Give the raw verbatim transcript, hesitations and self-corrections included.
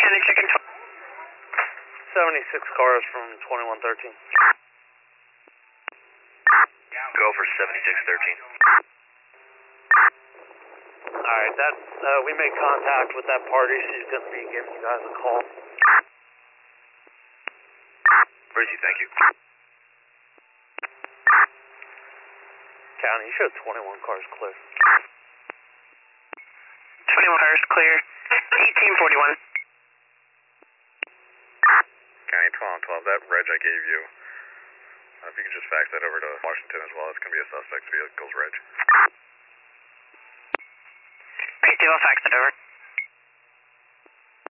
County checking. seventy-six cars from twenty-one thirteen. Go for seventy-six thirteen. Alright, that, uh, we made contact with that party. She's going to be giving you guys a call. Bracy, thank you. County, you showed twenty-one cars clear. twenty-one cars clear. eighteen forty-one. County twelve twelve, that reg I gave you, uh, if you can just fax that over to Washington as well, it's going to be a suspect vehicle's reg. Great deal, I'll fax it over.